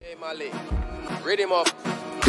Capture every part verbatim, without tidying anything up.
Hey Mali, read him up.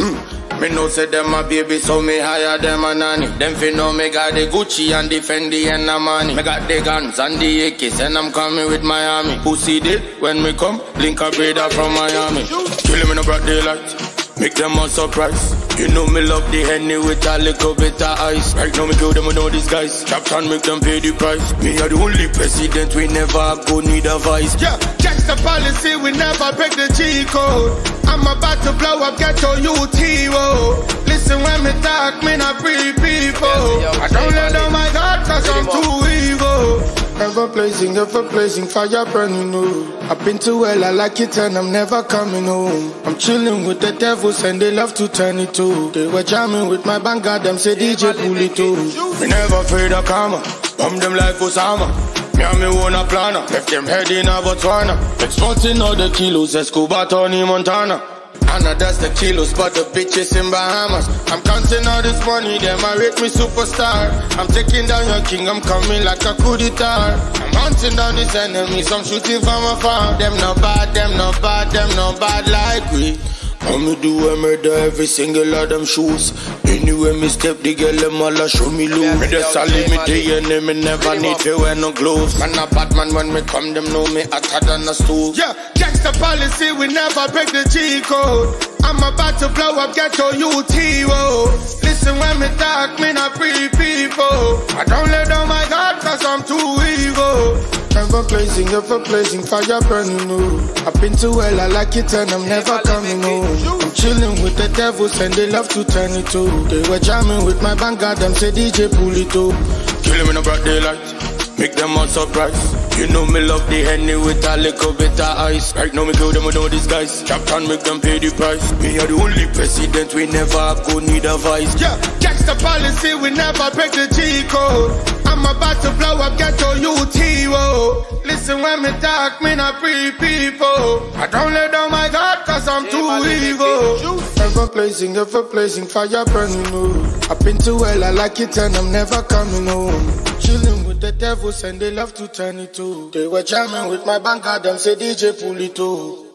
Me know say them my baby, so me hire them a nanny. Them fi know me got the Gucci and the Fendi and the money. Me got the guns and the A Ks and I'm coming with Miami. Who see it when me come? Link a brother from Miami. Kill him in a broad daylight, make them all surprise. You know me love the Henny with a little bit of ice. Right now me kill them with all these guys. Captain make them pay the price. Me are the only president, we never go need a vice. Yeah, check the policy, we never break the G code. I'm about to blow up ghetto U T, whoa. Listen when me talk, me not free people. I don't let down my God cause I'm too evil. Never blazing, ever blazing, fire burning, no. I've been to hell, I like it and I'm never coming home. I'm chilling with the devils and they love to turn it to. They were jamming with my banger, them say D J pull it too. Me never afraid of karma, bomb them like Osama. Me and me own a planner, left them head in a Botswana. Exporting all the kilos, Escobar, Tony Montana. I know that's the kilos, but the bitches in Bahamas. I'm counting all this money, them I rate me superstar. I'm taking down your king, I'm coming like a coup d'etat. I'm hunting down these enemies, I'm shooting from afar. Them no bad, them no bad, them no bad like we. How me do I murder every single of them shoes. Anyway me step the girl them all a show me loose. Me just a leave me day and me never need to wear no gloves. Man a bad man when me come them know me hotter than a stove. Yeah, check the policy, we never break the G code. I'm about to blow up ghetto U T, whoa. Listen when me talk, me not free people. I don't let down my God cause I'm too evil. Never blazing, ever blazing, fire burning, no. I've been to hell, I like it and I'm never coming home. I'm chilling with the devils and they love to turn it to. They were jamming with my banger, them say D J pull it too. Kill him in a broad daylight, make them all surprise. You know me love the Henny with a little bit of ice. Right now me kill them with all these guys. Captain make them pay the price. Me are the only president, we never go need a vice. Yeah, catch the policy, we never break the G code. I'm about to blow up ghetto U T, whoa. Listen when me talk, me not free people. I don't let down my God cause I'm too evil. Ever blazing, ever blazing, fire burning, no. I've been to hell, I like it and I'm never coming home. Chilling with the devils and they love to turn it to. They were jamming with my banger, them say D J pull it too.